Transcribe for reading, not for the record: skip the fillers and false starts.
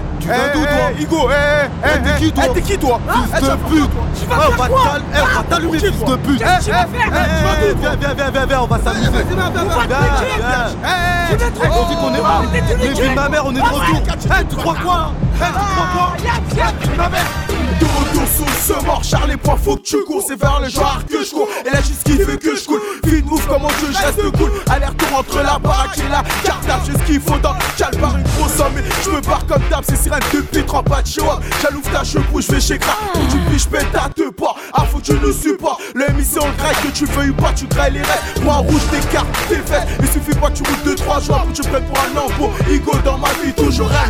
Tu viens d'où toi? Igo, t'es qui toi? T'es qui toi? Fils de pute! On va t'allumer, fils de pute! Viens, Viens, on va s'amuser! Viens! On dit qu'on est mort! Mais vu ma mère, on est de retour! Tu crois quoi? Ma mère! Dos sous ce mort, Charles, points, faut que tu cours. C'est vers le genre que je cours. Et là, juste qu'il fait que je coule. Vite move, comment je reste cool. Aller-retour entre la baraque et la cartable. J'ai ce qu'il faut dans Cal par une grosse somme. Et je me barre comme d'hab, c'est sirène de pitre en pas de show. J'allouvre ta cheveux, je vais chez Crack. Faut que tu piches, pète à deux pas. Ah, faut que tu nous supportes. L'émission graille, que tu veuilles ou pas, tu grailles les restes. Moi, rouge, t'écartes tes fesses. Il suffit pas que tu roules 2-3 jours pour que tu prennes pour un lambeau. Igo dans ma vie, toujours reste.